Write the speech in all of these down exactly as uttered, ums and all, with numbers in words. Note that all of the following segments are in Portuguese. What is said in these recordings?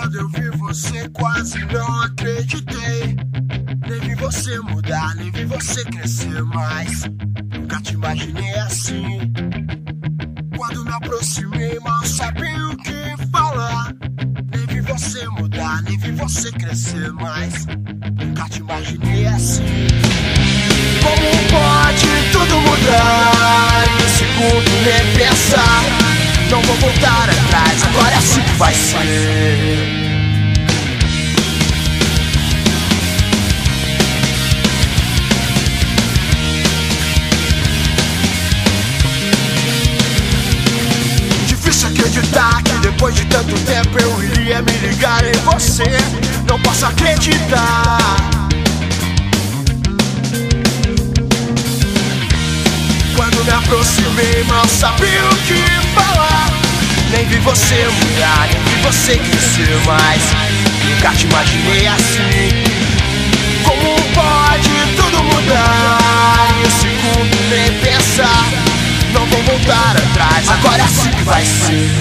Quando eu vi você quase não acreditei. Nem vi você mudar, nem vi você crescer mais. Nunca te imaginei assim. Quando me aproximei, mal sabia o que falar. Nem vi você mudar, nem vi você crescer mais. Nunca te imaginei assim. Como pode tudo mudar? Em um segundo nem pensar. Não vou voltar atrás, agora é assim que vai ser. Acreditar que depois de tanto tempo eu iria me ligar em você. Não posso acreditar. Quando me aproximei, mal sabia o que falar. Nem vi você mudar, nem vi você crescer mais. Nunca te imaginei assim. Como pode tudo mudar? Em um segundo nem pensar. Não vou voltar atrás, agora é assim que vai ser.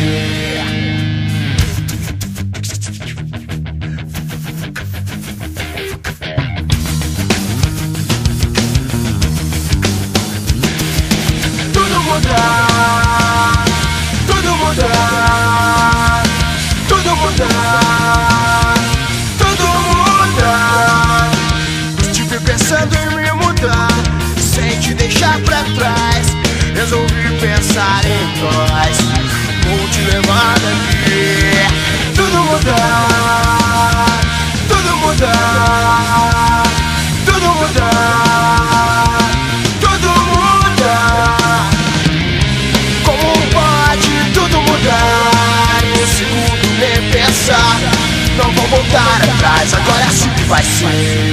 Tudo mudar, tudo mudar, tudo mudar, tudo mudar. Estive pensando em me mudar, sem te deixar pra trás. Resolvi pensar em nós. Vou te levar daqui. Tudo mudar, tudo mudar, tudo mudar, tudo mudar. Como pode tudo mudar? Em um segundo nem pensar. Não vou voltar atrás, agora é assim que vai ser.